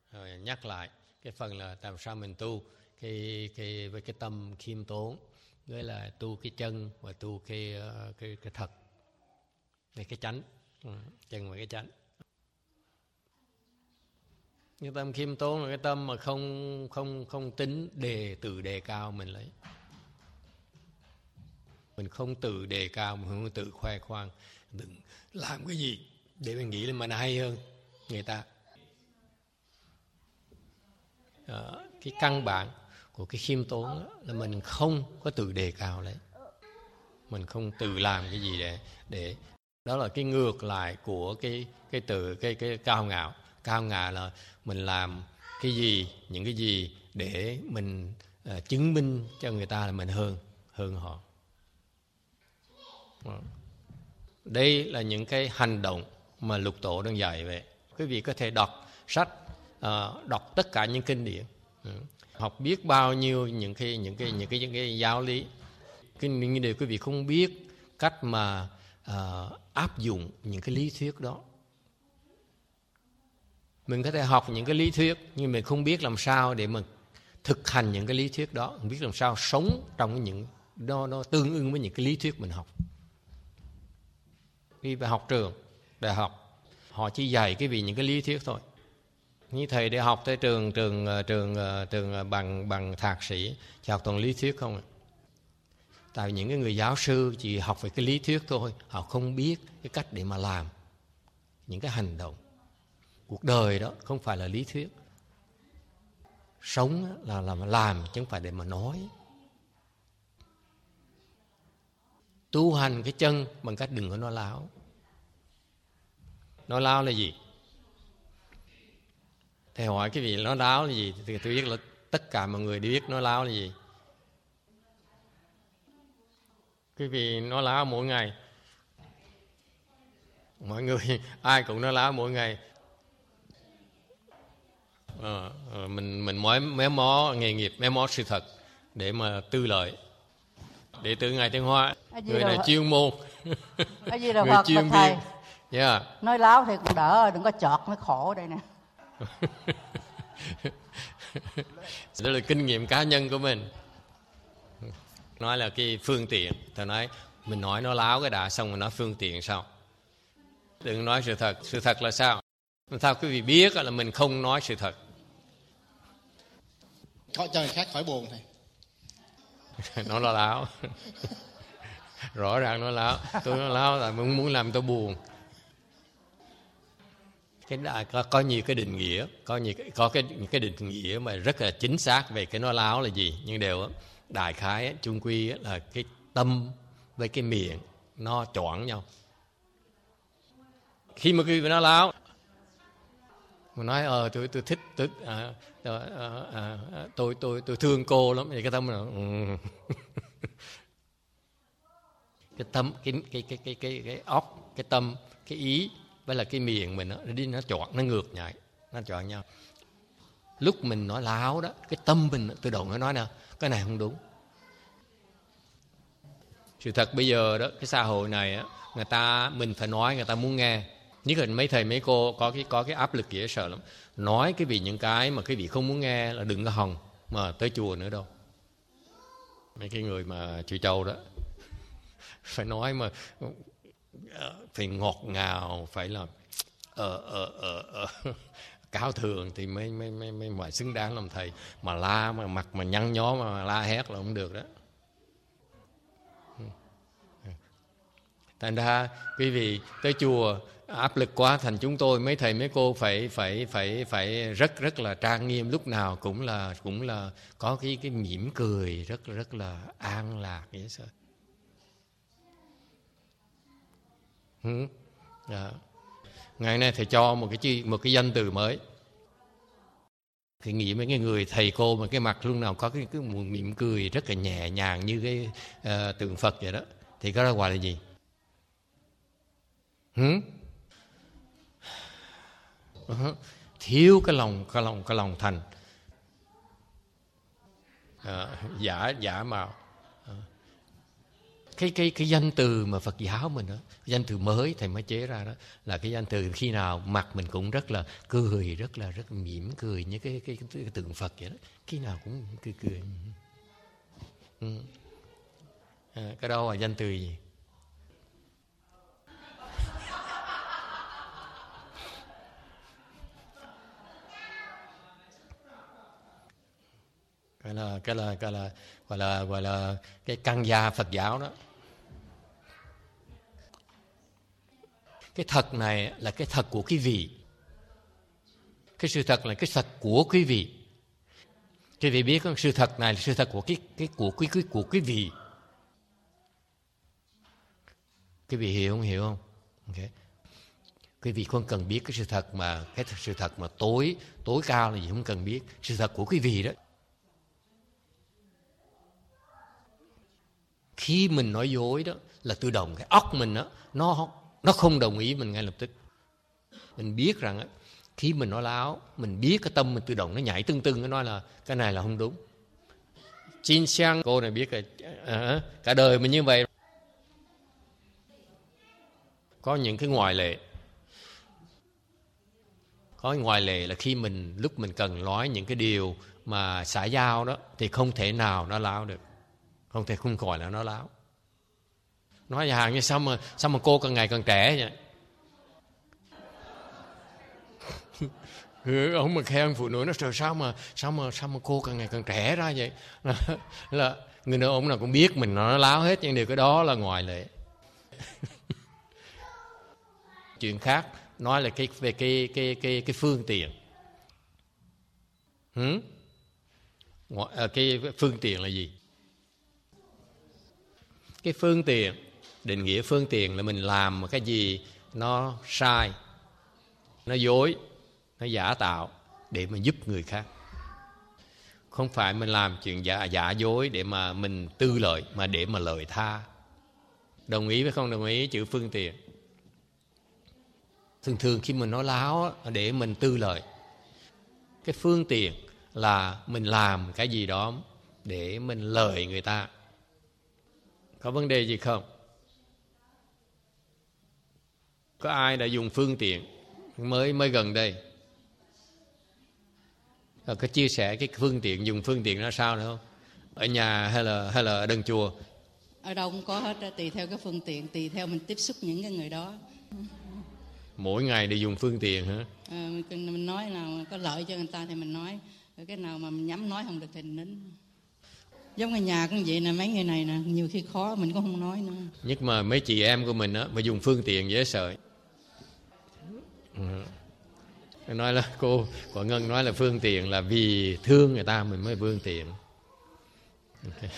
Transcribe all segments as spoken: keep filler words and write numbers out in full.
Rồi nhắc lại cái phần là làm sao mình tu cái cái với cái tâm khiêm tốn, với là tu cái chân và tu cái cái cái thật, cái cái chánh, chân và cái chánh. Cái tâm khiêm tốn là cái tâm mà không không không tính đề tự đề cao mình lấy. Mình không tự đề cao, mình không tự khoe khoang, đừng làm cái gì để mình nghĩ là mình hay hơn người ta. Đó, cái căn bản của cái khiêm tốn là mình không có tự đề cao lấy, mình không tự làm cái gì để để đó là cái ngược lại của cái cái từ cái cái cao ngạo. Cao ngạo là mình làm cái gì, những cái gì để mình uh, chứng minh cho người ta là mình hơn hơn họ. Đó. Đây là những cái hành động mà Lục Tổ đang dạy về. Quý vị có thể đọc sách, uh, đọc tất cả những kinh điển, ừ. học biết bao nhiêu những cái những cái những cái những cái giáo lý, cái những điều quý vị không biết cách mà uh, áp dụng những cái lý thuyết đó. Mình có thể học những cái lý thuyết nhưng mình không biết làm sao để mà thực hành những cái lý thuyết đó, không biết làm sao sống trong những nó nó tương ứng với những cái lý thuyết mình học. Đi về học trường, đại học, họ chỉ dạy cái vì những cái lý thuyết thôi. Như thầy để học tới trường trường trường trường bằng bằng thạc sĩ, chỉ học toàn lý thuyết không ạ. Tại những cái người giáo sư chỉ học về cái lý thuyết thôi, họ không biết cái cách để mà làm những cái hành động. Cuộc đời đó không phải là lý thuyết. Sống là làm làm chứ không phải để mà nói. Tu hành cái chân bằng cách đừng có nói láo. Nói láo là gì? Thầy hỏi cái vị nói láo là gì thì tôi biết là tất cả mọi người đều biết nói láo là gì. Cái vị nói láo mỗi ngày. Mọi người ai cũng nói láo mỗi ngày. À, mình mình mới méo mó nghề nghiệp, méo mó sự thật để mà tư lợi. Đệ tử Ngài Tiên Hoa, người này chuyên môn, người Phật, chuyên viên. Yeah. Nói láo thì cũng đỡ, đừng có chọt mới khổ đây nè. Đó là kinh nghiệm cá nhân của mình. Nói là cái phương tiện. Thầy nói mình nói nó láo cái đã, xong rồi nói phương tiện sao? Đừng nói sự thật. Sự thật là sao? Làm sao quý vị biết là mình không nói sự thật? Có cho người khác khỏi buồn thầy. Nó là láo. Rõ ràng nó láo. Tôi nói láo là muốn muốn làm tôi buồn. Cái đã, có, có nhiều cái định nghĩa, có nhiều có cái những cái định nghĩa mà rất là chính xác về cái nói láo là gì, nhưng đều đại khái chung quy là cái tâm với cái miệng nó choảng nhau. Khi mà quý vị nói láo, mà nói ờ tôi tôi thích tôi à, à, à, tôi tôi tôi thương cô lắm, thì cái tâm là ừ. cái tâm cái cái cái cái cái cái óc, cái tâm, cái ý với là cái miệng mình nó đi nó chọn, nó ngược nhảy, nó chọn nhau. Lúc mình nói láo đó, cái tâm mình tự động nó nói nè, cái này không đúng. Sự thật bây giờ đó, cái xã hội này á, người ta mình phải nói người ta muốn nghe. Nhất là mấy thầy mấy cô có cái có cái áp lực dễ sợ lắm. Nói cái vì những cái mà cái vị không muốn nghe là đừng có hòng mà tới chùa nữa đâu. Mấy cái người mà chùa Châu đó phải nói mà phải ngọt ngào, phải là ờ ờ ờ ờ cao thường thì mới mới mới mới mới xứng đáng làm thầy. Mà la mà mặt mà nhăn nhó mà la hét là không được đó. Thành ra quý vị tới chùa áp lực quá, thành chúng tôi mấy thầy mấy cô phải phải phải phải rất rất là trang nghiêm, lúc nào cũng là cũng là có cái cái mỉm cười rất rất là an lạc vậy sao? Ừ. Dạ. Ngày nay thầy cho một cái chi một cái danh từ mới. Thì nghĩ mấy cái người thầy cô mà cái mặt lúc nào có cái cái mỉm cười rất là nhẹ nhàng như cái uh, tượng Phật vậy đó, thì cái đó gọi là gì? Hmm? Uh-huh. Thiếu cái lòng cái lòng cái lòng thành, uh, giả giả mạo. Uh. cái cái cái danh từ mà Phật giáo mình đó, danh từ mới thầy mới chế ra đó, là cái danh từ khi nào mặt mình cũng rất là cười, rất là rất mỉm cười như cái cái, cái, cái tượng Phật vậy đó, khi nào cũng cười cười. Ừ. À, cái đó là danh từ gì? Cái là cái là cái là gọi là gọi là cái căn gia Phật giáo đó. Cái thật này là cái thật của quý vị. Cái sự thật là cái thật của quý vị. Quý vị biết không? Sự thật này là sự thật của cái cái của quý quý của quý vị. Quý vị hiểu không? Hiểu không? Okay. Quý vị không cần biết cái sự thật mà cái sự thật mà tối tối cao là gì, không cần biết. Sự thật của quý vị đó. Khi mình nói dối đó là tự động cái óc mình đó, nó nó không đồng ý mình ngay lập tức. Mình biết rằng đó, khi mình nói láo, mình biết cái tâm mình tự động nó nhảy tưng tưng, nó nói là cái này là không đúng. Chin Xiang cô này biết là à, cả đời mình như vậy. Có những cái ngoại lệ. Có ngoại lệ là khi mình lúc mình cần nói những cái điều mà xã giao đó thì không thể nào nó láo được. Không thể không gọi là nó láo. Nói nhà hàng như sao mà sao mà cô càng ngày càng trẻ vậy? Ừ, ông mà khen phụ nữ nó trời sao mà sao mà sao mà cô càng ngày càng trẻ ra vậy? Là, là người đàn ông nào cũng biết mình nó láo hết, nhưng điều cái đó là ngoại lệ. Chuyện khác nói là cái về cái cái cái cái phương tiện. Hử? Cái phương tiện là gì? Cái phương tiện, định nghĩa phương tiện là mình làm cái gì nó sai, nó dối, nó giả tạo để mà giúp người khác. Không phải mình làm chuyện giả giả dối để mà mình tư lợi, mà để mà lợi tha. Đồng ý với không đồng ý chữ phương tiện? Thường thường khi mình nói láo để mình tư lợi. Cái phương tiện là mình làm cái gì đó để mình lợi người ta. Có vấn đề gì không? Có ai đã dùng phương tiện mới mới gần đây? Rồi có chia sẻ cái phương tiện, dùng phương tiện ra sao nữa không? Ở nhà hay là hay là ở đằng chùa? Ở đâu cũng có hết, tùy theo cái phương tiện, tùy theo mình tiếp xúc những cái người đó. Mỗi ngày đều dùng phương tiện hả? À, mình nói nào có lợi cho người ta thì mình nói, rồi cái nào mà mình nhắm nói không được thì mình nín. Giống ở nhà cũng vậy nè, mấy người này nè, nhiều khi khó mình cũng không nói nữa. Nhất mà mấy chị em của mình á, mà dùng phương tiện dễ sợ. Ừ. Nói là cô Quả Ngân nói là phương tiện là vì thương người ta mình mới phương tiện. Okay.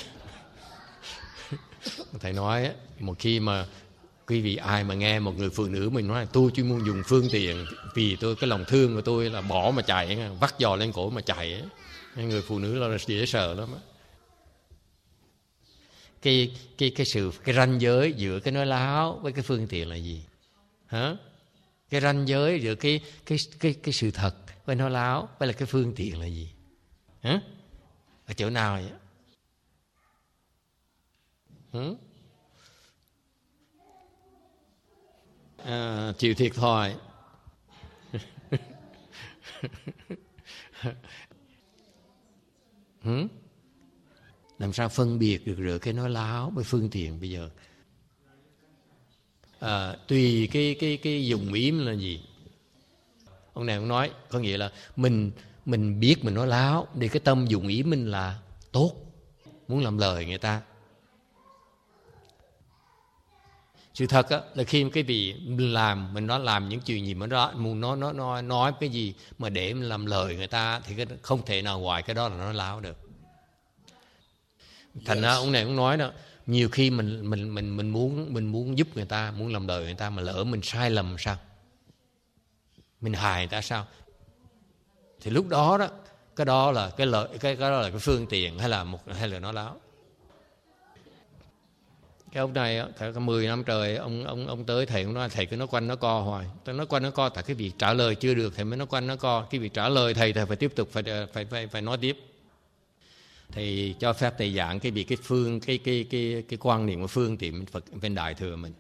Thầy nói á, một khi mà quý vị ai mà nghe một người phụ nữ mình nói là tôi chỉ muốn dùng phương tiện vì tôi cái lòng thương của tôi là bỏ mà chạy, vắt giò lên cổ mà chạy ấy. Người phụ nữ là dễ sợ lắm á. Cái, cái, cái sự cái ranh giới giữa cái nói láo với cái phương tiện là gì? Hả? Cái ranh giới giữa cái, cái, cái, cái sự thật với nói láo với là cái phương tiện là gì? Hả? Ở chỗ nào vậy? Hả? À, chịu thiệt thòi. Hả? Làm sao phân biệt được giữa cái nói láo với phương tiện bây giờ? À, tùy cái cái cái dùng ý là gì. Ông này cũng nói có nghĩa là mình mình biết mình nói láo để cái tâm dùng ý mình là tốt, muốn làm lời người ta. Sự thật á, là khi cái vị mình làm mình nói làm những chuyện gì mà nó nó nó nói nói cái gì mà để mình làm lời người ta thì cái không thể nào ngoài cái đó là nói láo được. Thành ra ông này cũng nói đó, nhiều khi mình mình mình mình muốn mình muốn giúp người ta, muốn làm đời người ta mà lỡ mình sai lầm sao? Mình hại người ta sao? Thì lúc đó đó, cái đó là cái lợi cái cái đó là cái phương tiện hay là một hay là nói láo. Cái ông này cả mười năm trời ông ông ông tới thầy cũng nói thầy cứ nói quanh nó co hoài. Tôi nói quanh nó co tại cái việc trả lời chưa được thầy mới nói quanh nó co, cái việc trả lời thầy thầy phải tiếp tục phải phải phải phải nói tiếp. Thầy cho phép thầy giảng cái việc cái phương cái cái cái cái quan niệm của phương tiện Phật bên Đại Thừa mình.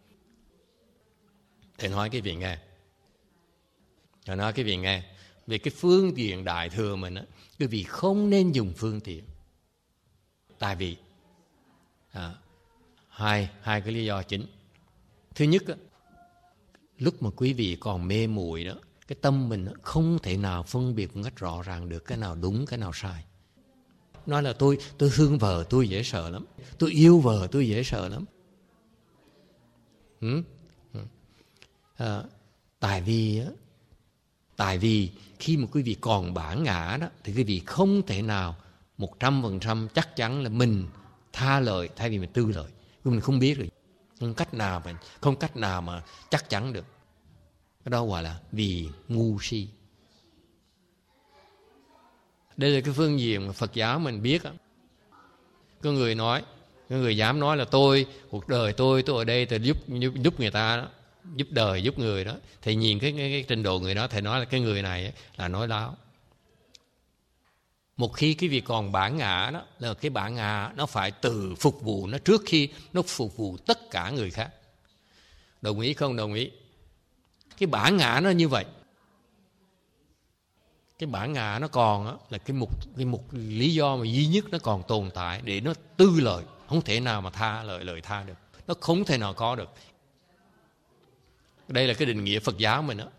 Thầy nói cái vị nghe. Thầy nói cái vị nghe. Về cái phương tiện Đại Thừa mình á, cái vị không nên dùng phương tiện. Tại vì à, hai hai cái lý do chính. Thứ nhất á, lúc mà quý vị còn mê muội đó, cái tâm mình không thể nào phân biệt một cách rõ ràng được cái nào đúng cái nào sai. Nói là tôi tôi thương vợ tôi dễ sợ lắm, tôi yêu vợ tôi dễ sợ lắm. Ừ? À, tại vì tại vì khi mà quý vị còn bản ngã đó, thì quý vị không thể nào một trăm phần trăm chắc chắn là mình tha lợi thay vì mình tư lợi. Mình không biết rồi, không cách nào mà không cách nào mà chắc chắn được. Cái đó gọi là vì ngu si. Đây là cái phương diện mà Phật giáo mình biết. Có người nói, có người dám nói là tôi, cuộc đời tôi, tôi ở đây tôi giúp giúp, giúp người ta đó, giúp đời, giúp người đó. Thì nhìn cái, cái, cái trình độ người đó, thầy nói là cái người này là nói láo. Một khi cái việc còn bản ngã đó, là cái bản ngã nó phải tự phục vụ nó trước khi nó phục vụ tất cả người khác. Đồng ý không đồng ý? Cái bản ngã nó như vậy. Cái bản ngã nó còn đó, là cái mục cái mục lý do mà duy nhất nó còn tồn tại để nó tư lợi, không thể nào mà tha lợi lợi tha được, nó không thể nào có được. Đây là cái định nghĩa Phật giáo mình đó.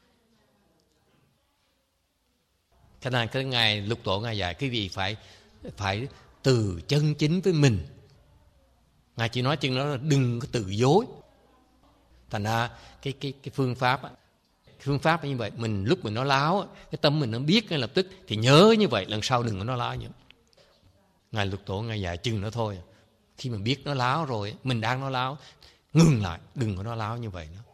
Cho nên cái ngày Lục Tổ ngài dạy cái gì phải phải từ chân chính với mình. Ngài chỉ nói chừng đó là đừng có từ dối. Thành ra cái cái cái phương pháp á, phương pháp như vậy, mình lúc mình nói láo, cái tâm mình nó biết ngay lập tức, thì nhớ như vậy, lần sau đừng có nói láo nữa. Ngài Lục Tổ ngài dạy chừng đó thôi. Khi mình biết nói láo rồi, mình đang nói láo, ngừng lại, đừng có nói láo như vậy nữa.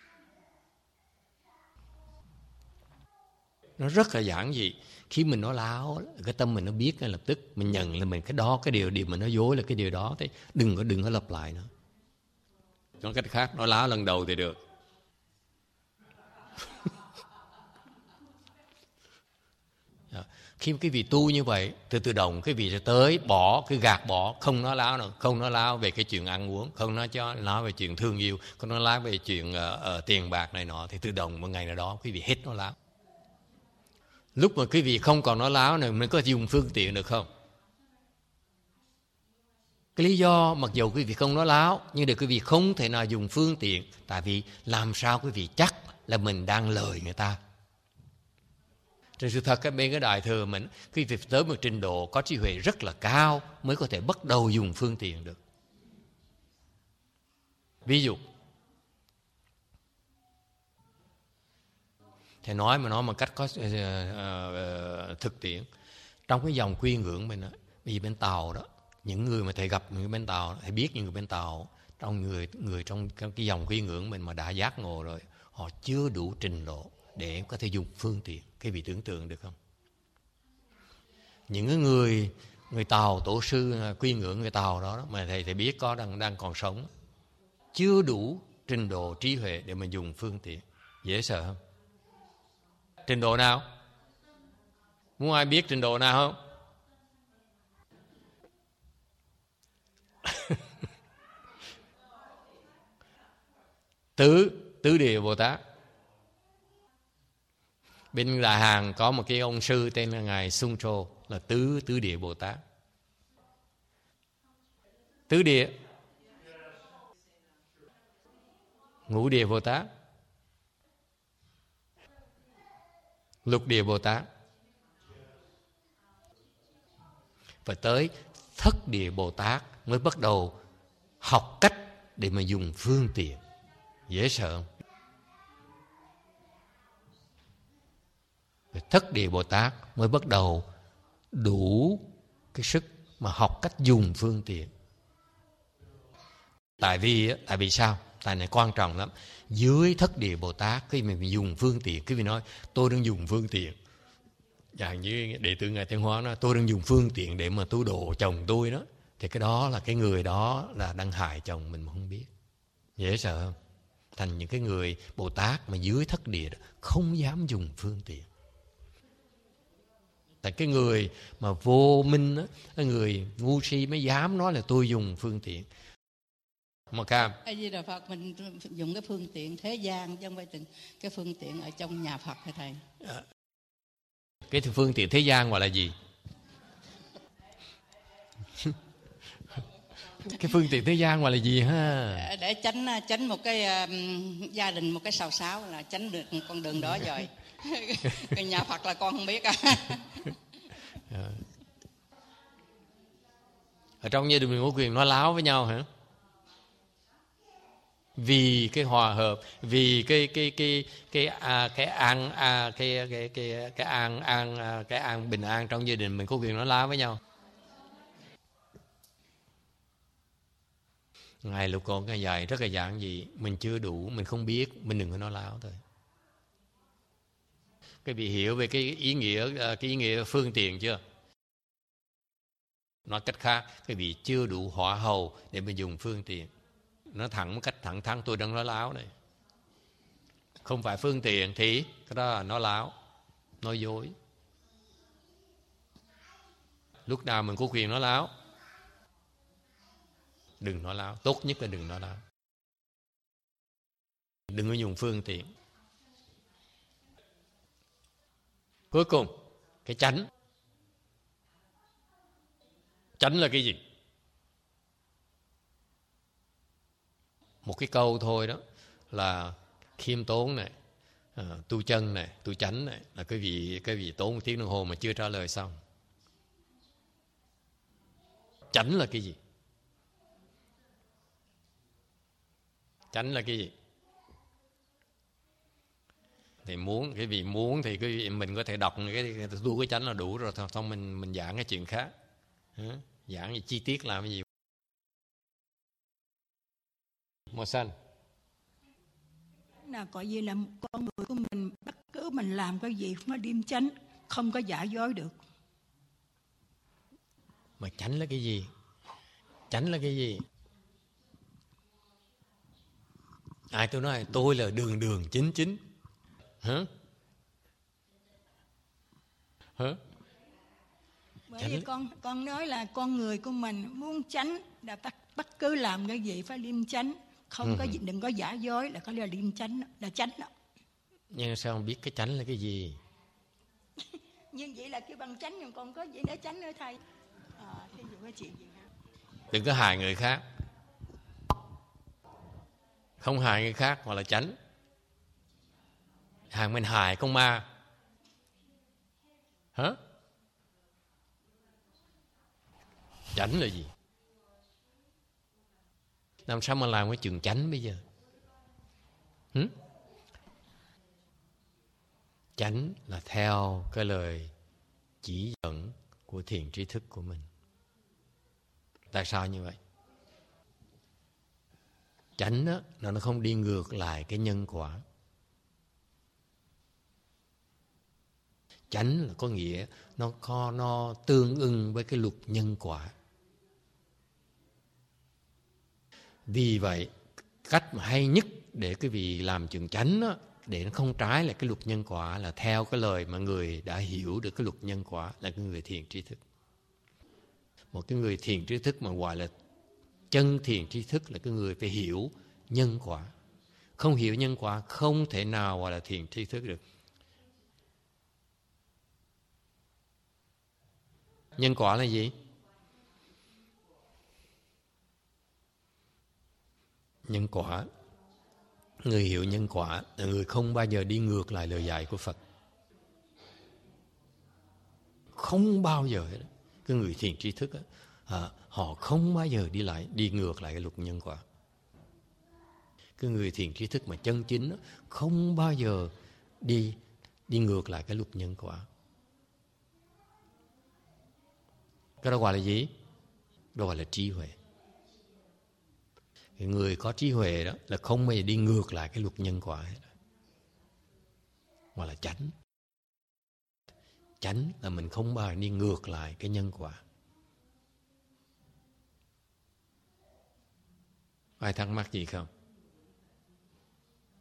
Nó rất là giản dị. Khi mình nói láo, cái tâm mình nó biết ngay lập tức, mình nhận là mình cái đó, cái điều điều mình nói dối là cái điều đó, thế đừng có đừng có lặp lại nữa. Nói cách khác, nói láo lần đầu thì được. Khi cái vị tu như vậy, từ từ động cái vị sẽ tới bỏ, cái gạt bỏ, không nói láo nữa, không nói láo về cái chuyện ăn uống, không nói cho nói về chuyện thương yêu, không nói láo về chuyện uh, uh, tiền bạc này nọ, thì tự động một ngày nào đó quý vị hết nói láo. Lúc mà quý vị không còn nói láo nữa, mình có dùng phương tiện được không? Cái lý do mặc dù quý vị không nói láo, nhưng để quý vị không thể nào dùng phương tiện, tại vì làm sao quý vị chắc là mình đang lời người ta. Trên sự thật, cái bên cái Đại Thừa mình, quý vị tới một trình độ có trí huệ rất là cao mới có thể bắt đầu dùng phương tiện được. Ví dụ, thầy nói mà nói một cách có uh, uh, thực tiễn. Trong cái dòng quy ngưỡng mình, vì bên Tàu đó, những người mà thầy gặp những bên Tàu, thầy biết những người bên Tàu, trong người người trong cái dòng quy ngưỡng mình mà đã giác ngộ rồi, họ chưa đủ trình độ để có thể dùng phương tiện. Cái vị tưởng tượng được không? Những người người Tàu, tổ sư quy ngưỡng người Tàu đó mà thầy thầy biết có đang đang còn sống, chưa đủ trình độ trí huệ để mà dùng phương tiện. Dễ sợ không? Trình độ nào? Muốn ai biết trình độ nào không? Tứ Tứ Địa Bồ Tát. Bên Đại Hàn có một cái ông sư tên là Ngài Sung Trô, là Tứ Tứ Địa Bồ Tát. Tứ Địa, Ngũ Địa Bồ Tát, Lục Địa Bồ Tát, và tới Thất Địa Bồ Tát mới bắt đầu học cách để mà dùng phương tiện. Dễ sợ không? Thất Địa Bồ Tát mới bắt đầu đủ cái sức mà học cách dùng phương tiện. Tại vì tại vì sao? Tại này quan trọng lắm. Dưới Thất Địa Bồ Tát, khi mình dùng phương tiện, cái vị nói tôi đang dùng phương tiện. Dạng như đệ tử Ngài Thiên Hóa nói tôi đang dùng phương tiện để mà tu độ chồng tôi đó, thì cái đó là cái người đó là đang hại chồng mình mà không biết. Dễ sợ không? Thành những cái người Bồ Tát mà dưới Thất Địa đó, không dám dùng phương tiện. Tại cái người mà vô minh á, cái người ngu si mới dám nói là tôi dùng phương tiện. Mà Cam, A Di Đà Phật, mình dùng cái phương tiện thế gian chứ không phải cái phương tiện ở trong nhà Phật hả thầy? À, cái phương tiện thế gian gọi là gì? Cái phương tiện thế gian gọi là gì ha? Để tránh tránh một cái uh, gia đình một cái xào xáo là tránh được con đường đó rồi. Cái nhà Phật là con không biết à. Ở trong gia đình mình có quyền nói láo với nhau hả? Vì cái hòa hợp, vì cái cái cái cái à, cái an à, cái cái cái cái an an à, cái an bình an trong gia đình mình có quyền nói láo với nhau. Ngài Lục Con cái dạy rất là giản dị, mình chưa đủ, mình không biết, mình đừng có nói láo thôi. Cái vị hiểu về cái ý nghĩa cái ý nghĩa phương tiện chưa? Nói cách khác, cái vị chưa đủ hỏa hầu để mình dùng phương tiện. Nó thẳng một cách thẳng thắn, tôi đang nói láo này. Không phải phương tiện thì cái đó là nói láo, nói dối. Lúc nào mình có quyền nói láo? Đừng nói láo, tốt nhất là đừng nói láo. Đừng có dùng phương tiện. Cuối cùng, cái chánh. Chánh là cái gì? Một cái câu thôi đó là khiêm tốn này, à, tu chân này, tu chánh này, là cái vị cái vị tốn một tiếng đồng hồ mà chưa trả lời xong. Chánh là cái gì? Chánh là cái gì? Thì muốn, cái vị muốn thì cái vị mình có thể đọc cái tu cái chánh là đủ rồi, xong mình mình giảng cái chuyện khác. Hả? Giảng gì chi tiết làm cái gì? Màu xanh là gọi gì là con người của mình, bất cứ mình làm cái gì nó điềm chánh, không có giả dối được. Mà chánh là cái gì? Chánh là cái gì? Ai tôi nói tôi là đường đường chính chính. Hả? Hả? Bởi vì con con nói là con người của mình muốn chánh là bất, bất cứ làm cái gì phải liêm chánh, không ừ. có gì, đừng có giả dối, là có là liêm chánh, là chánh đó. Nhưng sao không biết cái chánh là cái gì? Nhưng vậy là cái bằng chánh, nhưng còn có gì để chánh nữa thầy? À, thí dụ cái chuyện gì nữa? Đừng có hại người khác, không hại người khác hoặc là chánh. Hàng mình hại con ma. Hả? Chánh là gì? Làm sao mà làm cái chuyện chánh bây giờ? Hử? Chánh là theo cái lời chỉ dẫn của thiền tri thức của mình. Tại sao như vậy? Chánh đó, nó không đi ngược lại cái nhân quả. Chánh là có nghĩa nó có nó tương ưng với cái luật nhân quả. Vì vậy, cách mà hay nhất để cái vị làm chuyện chánh đó, để nó không trái lại cái luật nhân quả, là theo cái lời mà người đã hiểu được cái luật nhân quả, là cái người thiền tri thức. Một cái người thiền tri thức mà gọi là chân thiền tri thức là cái người phải hiểu nhân quả. Không hiểu nhân quả không thể nào gọi là thiền tri thức được. Nhân quả là gì? Nhân quả, người hiểu nhân quả là người không bao giờ đi ngược lại lời dạy của Phật. Không bao giờ hết. Cái người thiền tri thức á, à, họ không bao giờ đi lại đi ngược lại cái luật nhân quả. Cái người thiền tri thức mà chân chính á, không bao giờ đi đi ngược lại cái luật nhân quả. Cái đó gọi là gì? Đó gọi là trí huệ. Cái người có trí huệ đó là không bao giờ đi ngược lại cái luật nhân quả hết. Gọi là chánh. Chánh là mình không bao giờ đi ngược lại cái nhân quả. Ai thắc mắc gì không?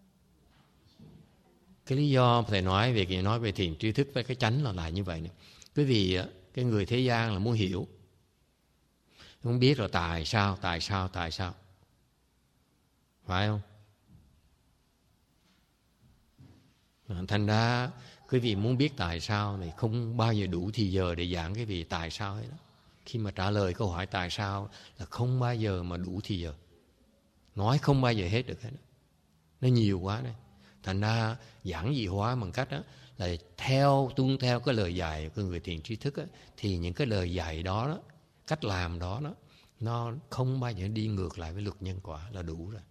Cái lý do thầy nói về cái nói về thiền tri thức với cái chánh là lại như vậy này. Quý vị, cái người thế gian là muốn hiểu, muốn biết là tại sao, tại sao, tại sao. Phải không? Thành ra quý vị muốn biết tại sao thì không bao giờ đủ thì giờ để giảng cái vị tại sao ấy đó. Khi mà trả lời câu hỏi tại sao là không bao giờ mà đủ thì giờ. Nói không bao giờ hết được hết. Nó nhiều quá đấy. Thành ra giảng dị hóa bằng cách đó là theo, tuân theo cái lời dạy của người thiền tri thức đó, thì những cái lời dạy đó, đó, cách làm đó, đó nó không bao giờ đi ngược lại với luật nhân quả là đủ rồi.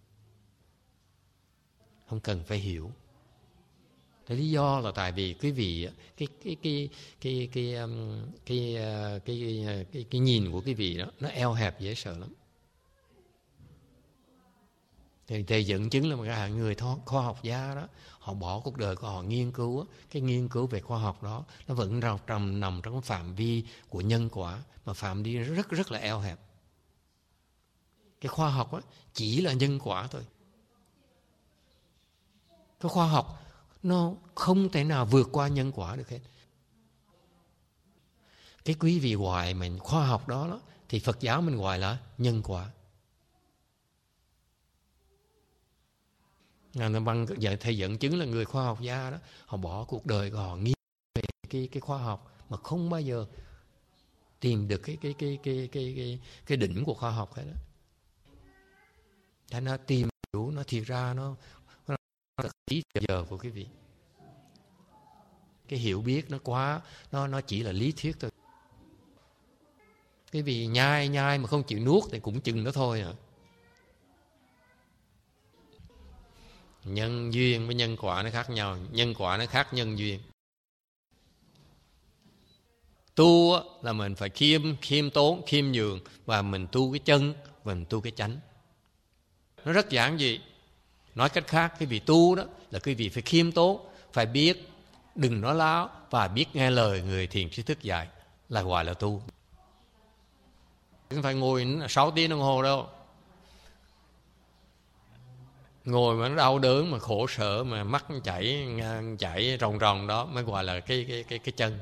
Không cần phải hiểu. Cái lý do là tại vì quý vị cái cái cái cái cái cái cái cái, cái, cái, cái nhìn của quý vị đó nó eo hẹp dễ sợ lắm. Thì thầy dẫn chứng là một cái người khoa học gia đó, họ bỏ cuộc đời của họ nghiên cứu đó, cái nghiên cứu về khoa học đó nó vẫn rào trầm nằm trong phạm vi của nhân quả, mà phạm vi rất rất là eo hẹp. Cái khoa học đó chỉ là nhân quả thôi. Cái khoa học nó không thể nào vượt qua nhân quả được hết. Cái quý vị gọi mình khoa học đó, đó thì Phật giáo mình gọi là nhân quả. Bằng vậy thầy dẫn chứng là người khoa học gia đó, họ bỏ cuộc đời của họ nghiên về cái cái khoa học mà không bao giờ tìm được cái cái cái cái cái cái cái đỉnh của khoa học hết đó. Thành nó tìm hiểu nó thiệt ra nó nó là lý giờ của quý vị. Cái hiểu biết nó quá, nó nó chỉ là lý thuyết thôi. Cái vị nhai nhai mà không chịu nuốt thì cũng chừng đó thôi à. Nhân duyên với nhân quả nó khác nhau. Nhân quả nó khác nhân duyên. Tu là mình phải khiêm, khiêm tốn, khiêm nhường. Và mình tu cái chân, và mình tu cái chánh. Nó rất giản dị. Nói cách khác, cái vị tu đó là cái vị phải khiêm tốn, phải biết, đừng nói láo, và biết nghe lời người thiền tri thức dạy là gọi là tu. Không phải ngồi sáu tiếng đồng hồ đâu. Ngồi mà nó đau đớn, mà khổ sở, mà mắt chảy chảy ròng ròng đó mới gọi là cái cái cái cái chân.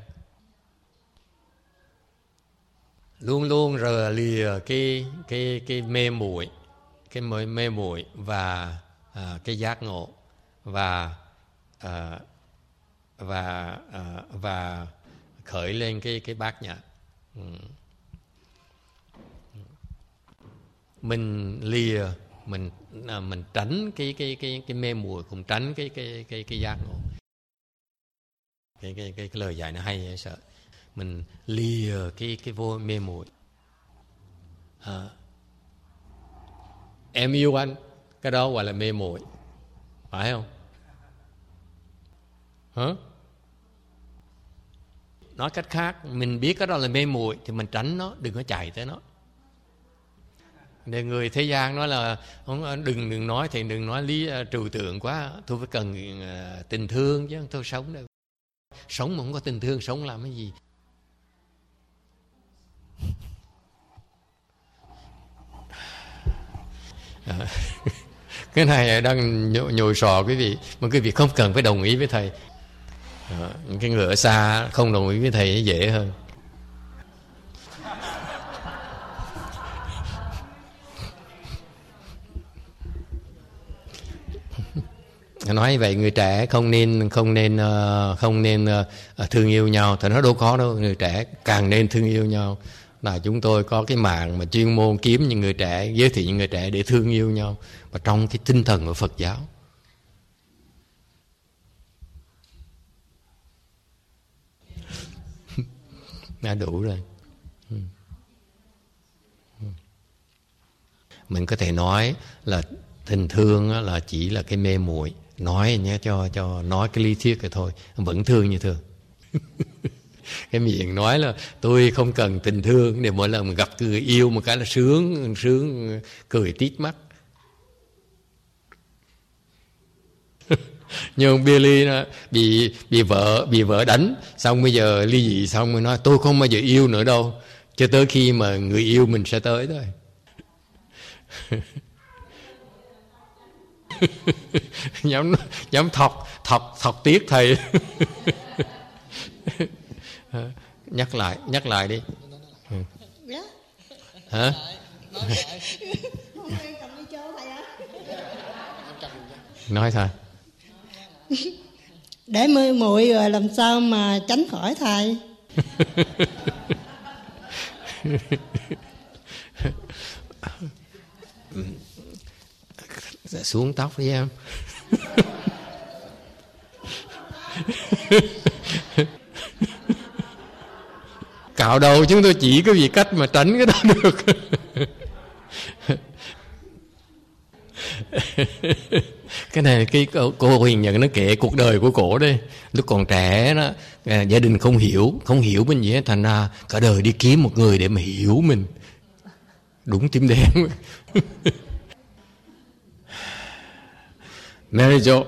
Luôn luôn rờ lìa cái cái cái mê muội, cái mê mê muội và à, cái giác ngộ và à, và à, và khởi lên cái cái bát nhã. Ừ. Mình lìa, mình à, mình tránh cái cái cái cái mê muội, cũng tránh cái cái cái cái giác ngộ. Cái cái cái, cái lời dạy nó hay vậy sợ. Mình lìa cái cái vô mê muội. À, em yêu anh, cái đó gọi là mê muội, phải không? Hả? Nói cách khác, mình biết cái đó là mê muội thì mình tránh nó, đừng có chạy tới nó. Để người thế gian nói là không, đừng đừng nói thì đừng nói lý uh, trừu tượng quá, tôi phải cần uh, tình thương chứ tôi sống đâu. Sống mà không có tình thương sống làm cái gì? À, cái này đang nhồi sò quý vị, mà quý vị không cần phải đồng ý với thầy. À, những cái người ở xa không đồng ý với thầy dễ hơn. Nói vậy người trẻ không nên không nên không nên thương yêu nhau, thì nó đâu có đâu. Người trẻ càng nên thương yêu nhau. Là chúng tôi có cái mạng mà chuyên môn kiếm những người trẻ, giới thiệu những người trẻ để thương yêu nhau, và trong cái tinh thần của Phật giáo. Đã đủ rồi. Mình có thể nói là tình thương là chỉ là cái mê muội, nói nhé cho cho nói cái lý thuyết rồi thôi, vẫn thương như thường. Cái miệng nói là tôi không cần tình thương, để mỗi lần mình gặp người yêu một cái là sướng sướng cười tít mắt. Nhưng Billy nó bị bị vợ bị vợ đánh, xong bây giờ ly dị xong mới nói tôi không bao giờ yêu nữa đâu, cho tới khi mà người yêu mình sẽ tới thôi. Dám dám thọc thọc thọc tiếc thầy. nhắc lại, nhắc lại đi. Ừ. Hả? Nói thôi. Để mê muội rồi làm sao mà tránh khỏi thầy? Xuống tóc đi em. Cạo đầu chúng tôi chỉ có vì cách mà tránh cái đó được. Cái này cái cô, cô Huyền Nhận nó kể cuộc đời của cổ đây. Lúc còn trẻ đó, à, gia đình không hiểu, không hiểu bên gì hết, thành ra cả đời đi kiếm một người để mà hiểu mình. Đúng tím đen. Mary Jo.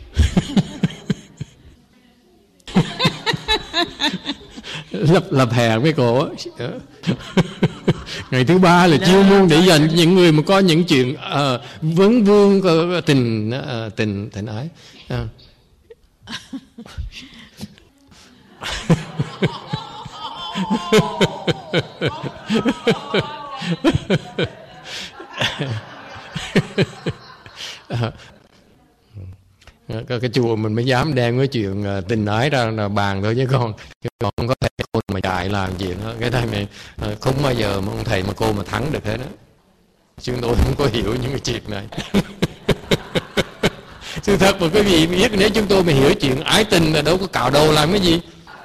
lập lập hẹn với cổ. Ngày thứ ba là chiêu môn để dành những người mà có những chuyện uh, vấn vương uh, tình uh, tình tình ái. Uh. Cái, cái chùa mình mới dám đem cái chuyện tình ái ra là bàn thôi, chứ còn còn không có thầy cô mà dạy làm chuyện đó. Cái này mà không bao giờ mà ông thầy mà cô mà thắng được hết đó. Chúng tôi không có hiểu những cái chuyện này. Sự thật mà quý vị biết, nếu chúng tôi mà hiểu chuyện ái tình là đâu có cạo đầu làm cái gì.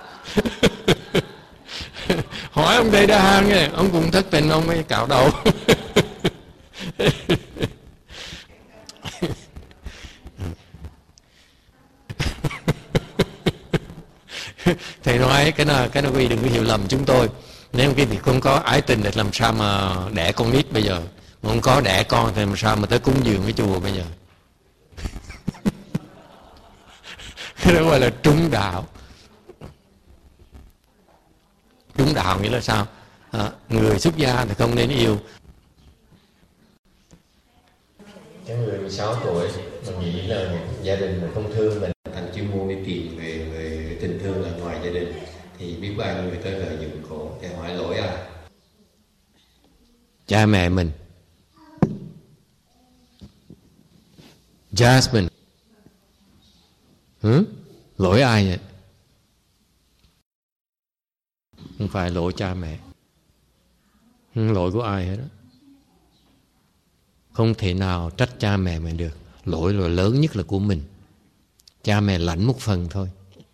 Hỏi ông Tây Đa Hang ấy, ông cũng thất tình ông mới cạo đầu. Thầy nói cái nào cái nào quý vị đừng có hiểu lầm chúng tôi. Nếu quý vị không có ái tình thì làm sao mà đẻ con nít bây giờ, mà không có đẻ con thì làm sao mà tới cúng dường cái chùa bây giờ. Cái đó gọi là trúng đạo. Trúng đạo nghĩa là sao? À, người xuất gia thì không nên yêu. Cái người mười sáu tuổi mà nghĩ là gia đình mình không thương mình, thành chuyên môn đi tìm về, về tình thương ở ngoài gia đình, thì biết bao người tới lợi dụng khổ. Thì hỏi lỗi ai? Cha mẹ mình. Jasmine. Hử? Lỗi ai vậy? Không phải lỗi cha mẹ. Không lỗi của ai hết đó. Không thể nào trách cha mẹ mình được. Lỗi là lớn nhất là của mình. Cha mẹ lãnh một phần thôi.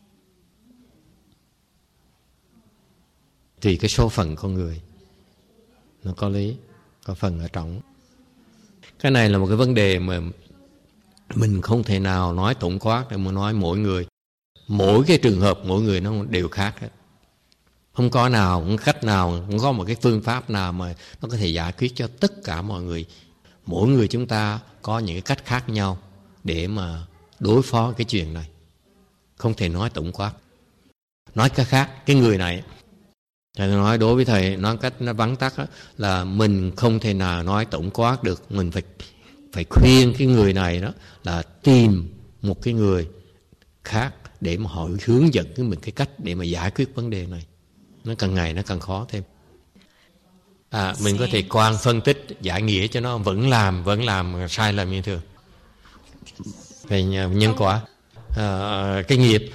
Tùy cái số phận con người. Nó có lý, có phần ở trọng. Cái này là một cái vấn đề mà mình không thể nào nói tổng quát để mà nói mỗi người. Mỗi cái trường hợp mỗi người nó đều khác hết. Không có nào, không có cách nào, không có một cái phương pháp nào mà nó có thể giải quyết cho tất cả mọi người. Mỗi người chúng ta có những cái cách khác nhau để mà đối phó cái chuyện này. Không thể nói tổng quát. Nói cái khác, cái người này, thầy nói đối với thầy, nói cách nó vắn tắt đó, là mình không thể nào nói tổng quát được. Mình phải phải khuyên cái người này đó là tìm một cái người khác để mà họ hướng dẫn cái mình cái cách để mà giải quyết vấn đề này. Nó càng ngày nó càng khó thêm. À, mình có thể quan phân tích giải nghĩa cho nó vẫn làm vẫn làm sai lầm như thường. Về nhân quả, à, cái nghiệp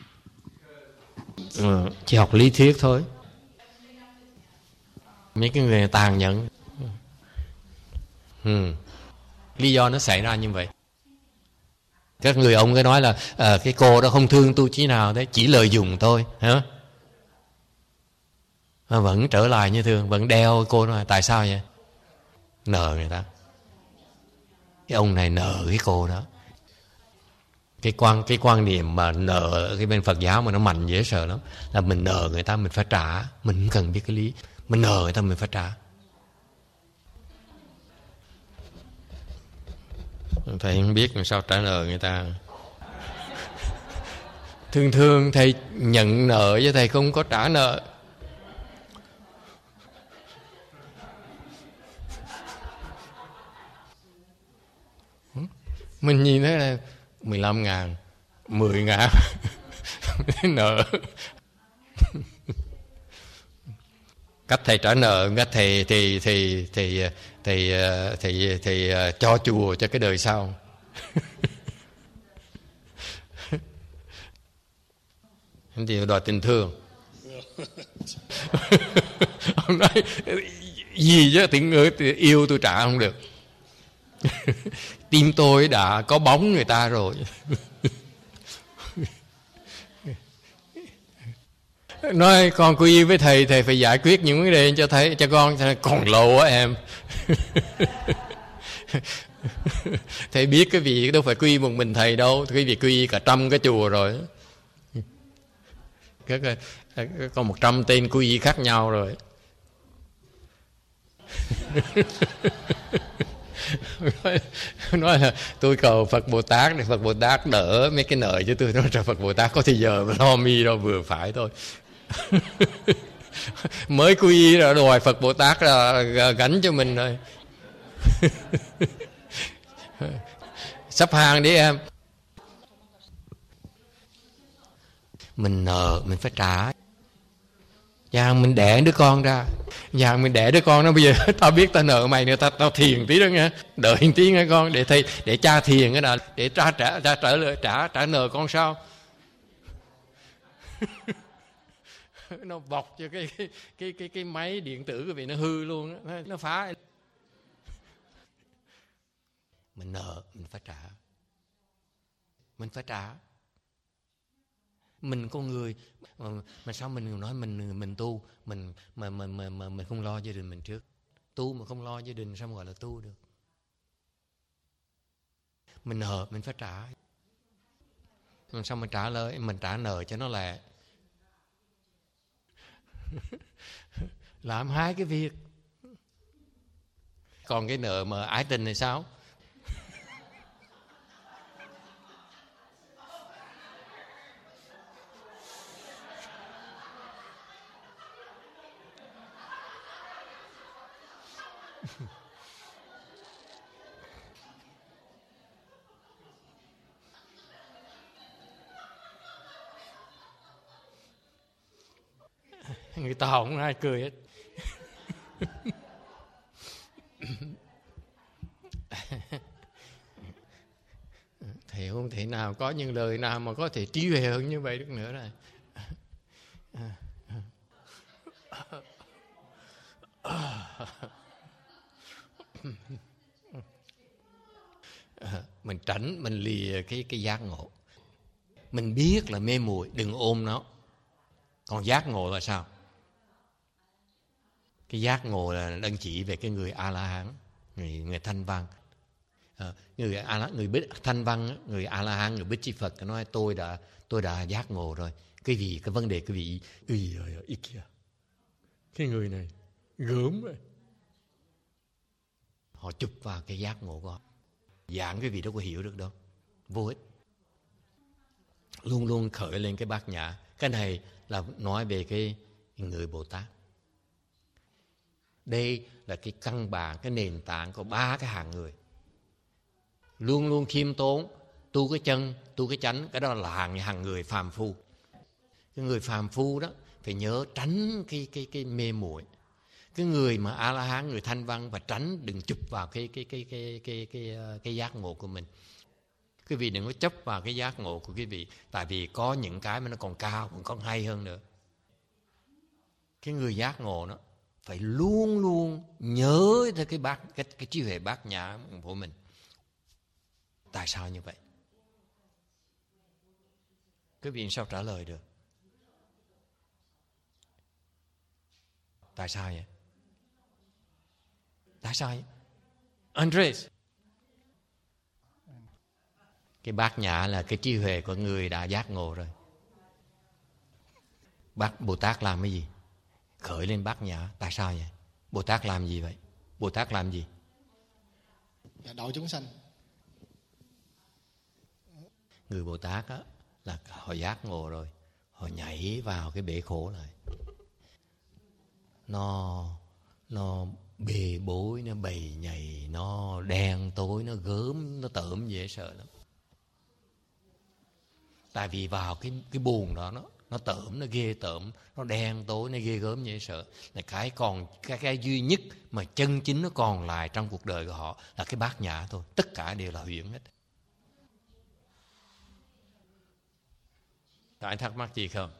à, chỉ học lý thuyết thôi. Mấy cái người tàn nhẫn. Ừ. Lý do nó xảy ra như vậy. Các người ông cái nói là à, cái cô đó không thương tôi chí nào đấy, chỉ lợi dụng tôi, hả? Mà vẫn trở lại như thường, vẫn đeo cô đó. Tại sao vậy? Nợ người ta. Cái ông này nợ cái cô đó. Cái quan cái quan niệm mà nợ cái bên Phật giáo mà nó mạnh dễ sợ lắm, là mình nợ người ta mình phải trả, mình không cần biết cái lý, mình nợ người ta mình phải trả. Thầy không biết làm sao trả nợ người ta. Thường thường thầy nhận nợ chứ thầy không có trả nợ. Mình nhìn thấy là mười lăm ngàn, mười ngàn nợ. Cách thầy trả nợ, cách thầy thì thì thì thì thì thì cho chùa cho cái đời sau. Thì đòi tình thương. Ông nói gì chứ tiếng người yêu tôi trả không được. Tim tôi đã có bóng người ta rồi. Nói con quy y với thầy, thầy phải giải quyết những vấn đề cho thầy, cho con. Còn lâu á em. Thầy biết cái vị đâu phải quy y một mình thầy đâu, cái vị quy y cả trăm cái chùa rồi. Cái, cái, cái, còn một trăm tên quy y khác nhau rồi. nói, nói là tôi cầu Phật Bồ Tát để Phật Bồ Tát đỡ mấy cái nợ chứ tôi nói cho Phật Bồ Tát có thời giờ mà lo mi đâu, vừa phải thôi. Mới quy y rồi đòi Phật Bồ Tát là gánh cho mình rồi. Sắp hàng đi em. Mình nợ mình phải trả. Dạ mình đẻ đứa con ra. Dạ mình đẻ đứa con nó bây giờ tao biết tao nợ mày nữa, tao tao thiền tí đó nghe, đợi một tí nghe con, để thầy để cha thiền cái nào để trả trả trả trả lời trả trả nợ con sao. Nó bọc cho cái cái cái cái cái máy điện tử của vị nó hư luôn đó. Nó phá. Mình nợ mình phải trả. Mình phải trả. Mình con người mà, mà sao mình nói mình mình tu mình mà mà mà mà mình không lo gia đình mình trước. Tu mà không lo gia đình sao mà gọi là tu được. Mình nợ mình phải trả. Làm sao mình trả lời mình trả nợ cho nó lẹ. Làm hai cái việc. Còn cái nợ mà ái tình này sao? Người ta không ai cười hết. Thầy không thể nào có những lời nào mà có thể trí huệ hơn như vậy được nữa này. Mình tránh, mình lìa cái cái giác ngộ. Mình biết là mê muội, đừng ôm nó. Còn giác ngộ là sao? Cái giác ngộ là đang chỉ về cái người A-la-hán, người, người thanh văn. À, người A-la, người bích thanh văn, người A-la-hán, người bích chi Phật nói tôi đã tôi đã giác ngộ rồi. Cái gì cái vấn đề cái vị ý rồi ý kia. Cái người này gớm rồi. Họ chụp vào cái giác ngộ của họ. Giảng cái vị đâu có hiểu được đâu, vô ích. Luôn luôn khởi lên cái bát nhã. Cái này là nói về cái người Bồ Tát. Đây là cái căn bản, cái nền tảng của ba cái hạng người. Luôn luôn khiêm tốn, tu cái chân, tu cái chánh, cái đó là hạng hàng người phàm phu. Cái người phàm phu đó phải nhớ tránh cái cái cái mê muội. Cái người mà A-la-hán, người thanh văn và tránh đừng chụp vào cái cái cái cái cái cái cái, cái giác ngộ của mình. Quý vị đừng có chấp vào cái giác ngộ của quý vị, tại vì có những cái mà nó còn cao, còn còn hay hơn nữa. Cái người giác ngộ đó phải luôn luôn nhớ tới cái bát cái cái trí huệ bát nhã của mình. Tại sao như vậy? Quý vị sao trả lời được? Tại sao vậy? Tại sao vậy? Andres. Cái bát nhã là cái trí huệ của người đã giác ngộ rồi. Bác Bồ Tát làm cái gì? Khởi lên bát nhã. Tại sao vậy? Bồ Tát làm gì vậy? Bồ Tát làm gì? Độ chúng sanh. Người Bồ Tát á, là họ giác ngộ rồi, họ nhảy vào cái bể khổ này. Nó nó bề bối, nó bầy nhầy, nó đen tối, nó gớm, nó tởm dễ sợ lắm. Tại vì vào cái cái buồn đó nó nó tởm, nó ghê tởm, nó đen tối, nó ghê gớm dễ sợ. Là cái còn cái, cái duy nhất mà chân chính nó còn lại trong cuộc đời của họ là cái bát nhã thôi. Tất cả đều là huyễn hết. Tại thắc mắc gì không?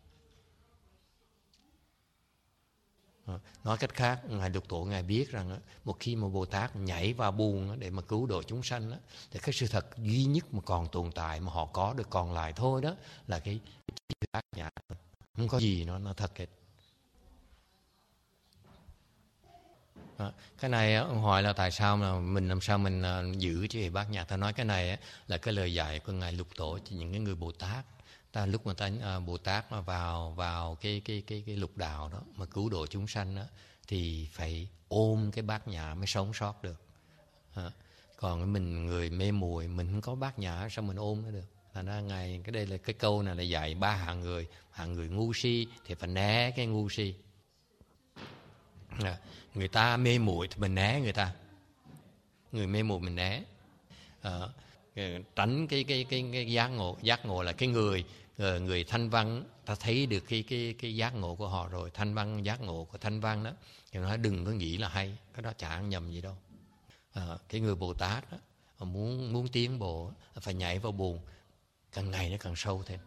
Nói cách khác, Ngài Lục Tổ Ngài biết rằng một khi mà Bồ Tát nhảy vào buông để mà cứu độ chúng sanh, thì cái sự thật duy nhất mà còn tồn tại mà họ có được còn lại thôi đó là cái bát nhã. Không có gì nó nó thật hết. À, cái này ông hỏi là tại sao mà mình làm sao mình giữ chứ bát nhã. Ta nói cái này là cái lời dạy của Ngài Lục Tổ cho những cái người Bồ Tát. Ta lúc mà ta à, Bồ Tát mà vào vào cái cái cái cái lục đạo đó mà cứu độ chúng sanh đó, thì phải ôm cái bát nhã mới sống sót được. À, còn mình người mê muội, mình không có bát nhã sao mình ôm nó được. Thành ra Ngài cái đây là cái câu này là dạy ba hạng người. Hạng người ngu si thì phải né cái ngu si. À, người ta mê muội thì mình né người ta. Người mê muội mình né. À, tránh cái cái cái cái giác ngộ. Giác ngộ là cái người người thanh văn, ta thấy được cái cái cái giác ngộ của họ rồi, thanh văn giác ngộ của thanh văn đó, thì nói đừng có nghĩ là hay, cái đó chả ăn nhầm gì đâu. À, cái người Bồ Tát đó, muốn muốn tiến bộ phải nhảy vào buồn, càng ngày nó càng sâu thêm.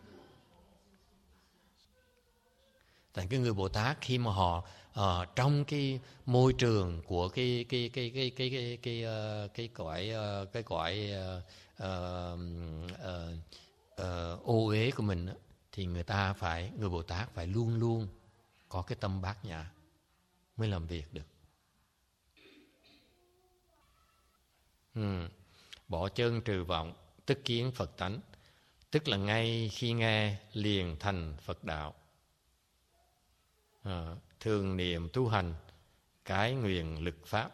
Tại cái người Bồ Tát khi mà họ uh, trong cái môi trường của cái cái cái cái cái cái cái uh, cái cõi uh, cái cõi uh, uh, uh, uh, ô uế của mình, thì người ta phải người Bồ Tát phải luôn luôn có cái tâm bát nhã mới làm việc được. Ừ. Bỏ chân trừ vọng, tức kiến Phật tánh, tức là ngay khi nghe liền thành Phật đạo. À, thường niệm tu hành, cái nguyện lực pháp.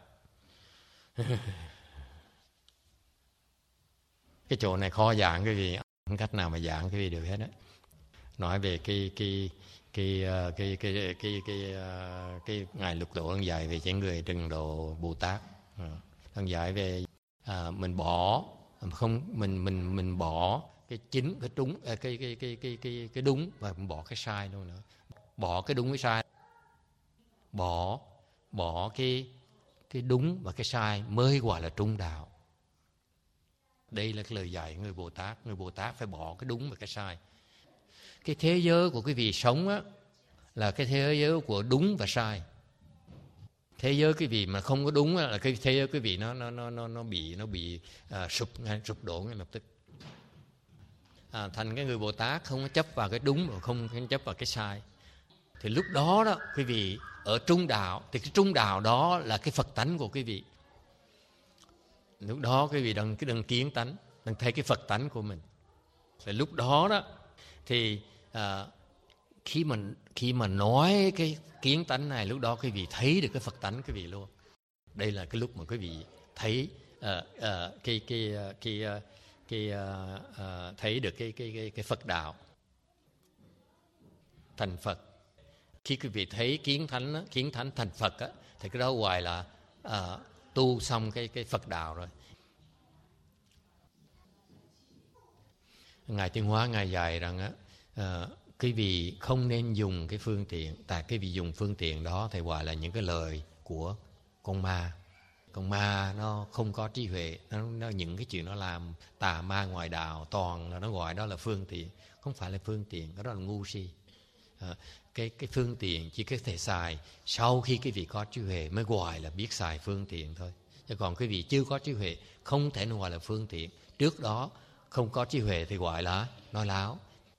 Cái chỗ này khó giảng cái gì, không cách nào mà giảng cái gì được hết đấy. Nói về cái cái cái cái cái cái cái cái, cái Ngài Lục Tổ đang dạy về những người trừng độ Bồ Tát, đang dạy về à, mình bỏ không mình mình mình bỏ cái chính cái đúng cái cái cái cái cái cái đúng và mình bỏ cái sai luôn nữa. Bỏ cái đúng với sai, bỏ bỏ cái cái đúng và cái sai mới gọi là trung đạo. Đây là cái lời dạy người Bồ Tát. Người Bồ Tát phải bỏ cái đúng và cái sai. Cái thế giới của quý vị sống á, là cái thế giới của đúng và sai. Thế giới quý vị mà không có đúng á, là cái thế giới quý vị nó nó nó nó nó bị nó bị à, sụp sụp đổ ngay lập tức. À, thành cái người Bồ Tát không có chấp vào cái đúng và không chấp vào cái sai. Thì lúc đó đó quý vị ở trung đạo, thì cái trung đạo đó là cái Phật tánh của quý vị. Lúc đó quý vị đang cái đằng kiến tánh, đang thấy cái Phật tánh của mình. Và lúc đó đó thì à, khi mà khi mà nói cái kiến tánh này, lúc đó quý vị thấy được cái Phật tánh quý vị luôn. Đây là cái lúc mà quý vị thấy à, à, cái cái cái cái, cái à, à, thấy được cái cái cái cái Phật đạo thành Phật. Khi quý vị thấy kiến thánh kiến thánh thành Phật á, thì cái đó gọi là à, tu xong cái cái Phật đạo rồi. Ngài Tiến Hóa Ngài dạy rằng á, à, quý vị không nên dùng cái phương tiện, tại quý vị dùng phương tiện đó thì gọi là những cái lời của con ma. Con ma nó không có trí huệ, nó, nó những cái chuyện nó làm tà ma ngoại đạo toàn là nó gọi đó là phương tiện, không phải là phương tiện, đó là ngu si. À, cái cái phương tiện chỉ có thể xài sau khi quý vị có trí huệ mới gọi là biết xài phương tiện thôi. Chứ còn quý vị chưa có trí huệ không thể gọi là phương tiện. Trước đó không có trí huệ thì gọi là nói láo.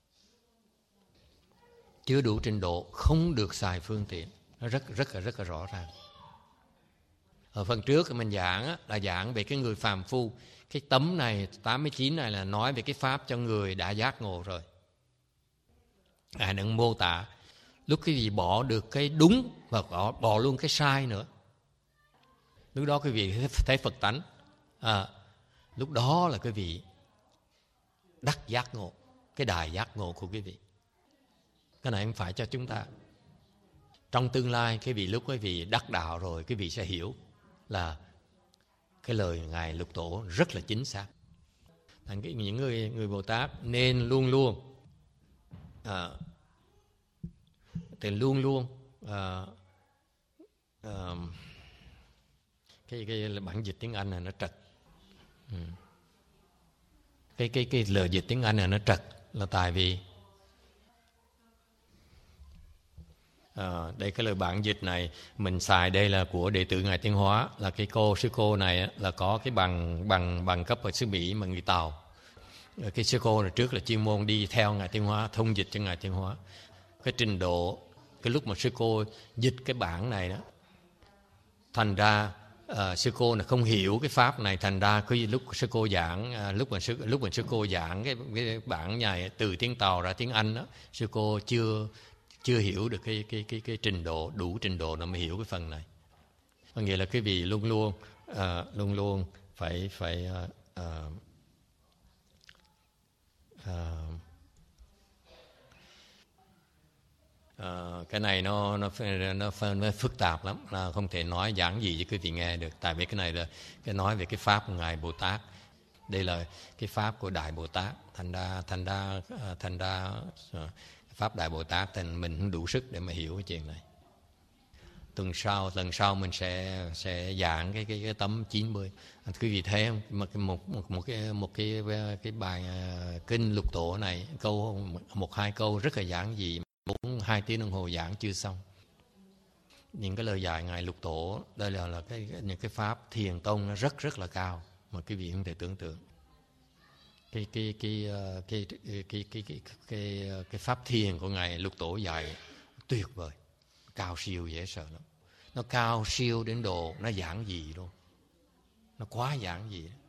Chưa đủ trình độ không được xài phương tiện. Nó rất rất là rất là rõ ràng. Ở phần trước mình giảng á, là giảng về cái người phàm phu. Cái tấm này tám mươi chín này là nói về cái pháp cho người đã giác ngộ rồi. Ngài đang mô tả lúc quý vị bỏ được cái đúng và bỏ, bỏ luôn cái sai nữa, lúc đó quý vị thấy Phật tánh. À, lúc đó là quý vị đắc giác ngộ, cái đài giác ngộ của quý vị. Cái này không phải cho chúng ta. Trong tương lai quý vị lúc quý vị đắc đạo rồi, quý vị sẽ hiểu là cái lời Ngài Lục Tổ rất là chính xác. Thành những người người Bồ Tát nên luôn luôn à, thì luôn luôn uh, uh, cái cái bản dịch tiếng Anh này nó trật. Ừ. Cái cái cái lời dịch tiếng Anh này nó trật là tại vì À, đây cái lời bản dịch này mình xài đây là của đệ tử Ngài Tiến Hóa, là cái cô sư cô này là có cái bằng bằng bằng cấp ở xứ Mỹ mà người Tàu. Cái sư cô này trước là chuyên môn đi theo Ngài Tiến Hóa, thông dịch cho Ngài Tiến Hóa. Cái trình độ cái lúc mà sư cô dịch cái bản này đó, thành ra uh, sư cô là không hiểu cái pháp này, thành ra cái lúc sư cô giảng uh, lúc mà sư lúc mà sư cô giảng cái, cái bản này từ tiếng Tàu ra tiếng Anh đó, sư cô chưa chưa hiểu được cái cái cái cái trình độ đủ trình độ để mà hiểu cái phần này. Có nghĩa là cái vị luôn luôn uh, luôn luôn phải phải uh, uh, uh, uh, cái này nó nó nó, nó, nó phức tạp lắm, là không thể nói giảng gì cho quý vị nghe được. Tại vì cái này là cái nói về cái pháp của Ngài Bồ Tát. Đây là cái pháp của Đại Bồ Tát, thành ra thành ra uh, thành ra uh, pháp Đại Bồ Tát, thì mình không đủ sức để mà hiểu cái chuyện này. Tuần sau, lần sau mình sẽ sẽ giảng cái cái, cái tấm chín mươi. Quý vị thấy không? Một một một, một cái một cái cái bài uh, kinh Lục Tổ này, câu một hai câu rất là giản dị, bốn hai tiếng đồng hồ giảng chưa xong. Những cái lời dạy Ngài Lục Tổ, đây là là cái những cái pháp thiền tông nó rất rất là cao mà quý vị không thể tưởng tượng. Cái cái cái cái cái cái cái cái cái cái pháp thiền của Ngài Lục Tổ dạy tuyệt vời, cao siêu dễ sợ lắm. Nó cao siêu đến độ nó giản dị luôn, nó quá giản dị.